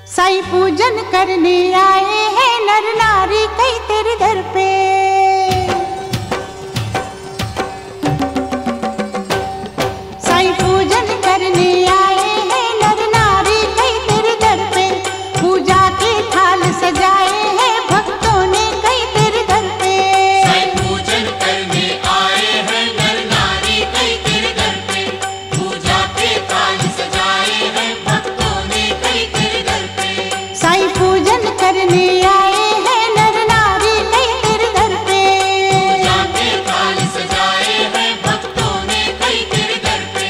साईं पूजन करने आए हैं नर नारी कई तेरे दर पे। साईं पूजन करने आए हैं नर नारी कई तेरे दर पे। पूजा के थाल सजाए हैं भक्तों ने कई तेरे दर पे। साईं पूजन करने आए हैं नर नारी कई तेरे दर पे। पूजा के थाल सजाए हैं भक्तों ने कई तेरे दर पे। साईं पूजन करने आए हैं नर नारी कई तेरे दर पे। पूजा के थाल सजाए हैं भक्तों ने कई तेरे दर पे।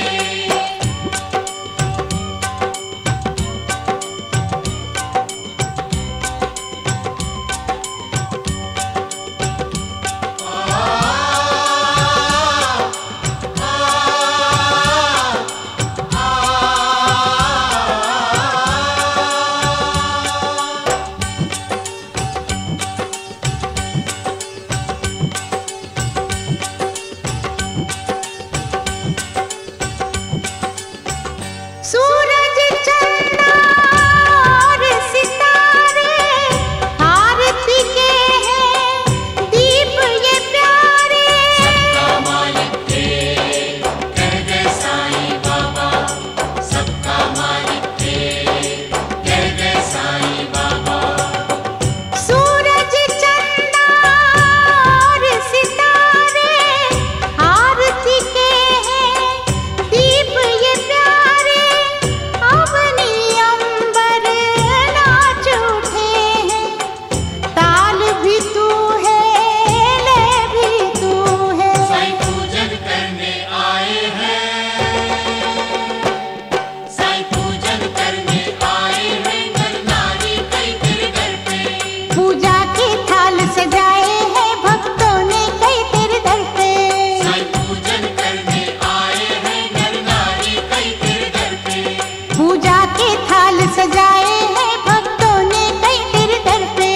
सूरज चंदा और सितारे आरती के हैं दीप ये प्यारे। सबका मालिक थे कह गए साईं बाबा। सबका मालिक थे कह गए साईं बाबा। सूरज चंदा और सितारे आरती के हैं दीप ये प्यारे। अवनी अंबर नाच उठे हैं ताल भी तू है लय भी तू है। साईं पूजन करने आए हैं। साईं पूजन करने आए हैं नर नारी कई तेरे दर पे। पूजा के थाल सजाए हैं भक्तों ने कई तेरे दर पे। साईं पूजन करने आए हैं नर नारी कई तेरे दर पे। पूजा के थाल सजाए हैं भक्तों ने कई तेरे दर पे।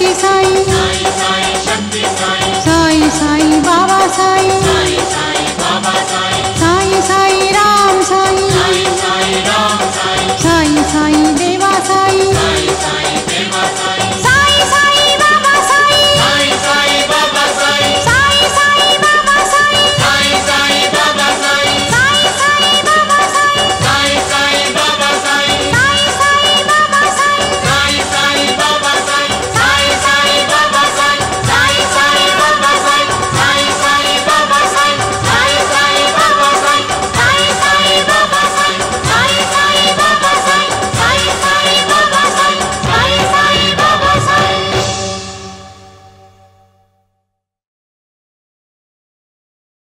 शक्ति साईं, साईं साईं शक्ति साईं, साईं साईं बाबा साईं, साईं साईं बाबा साईं।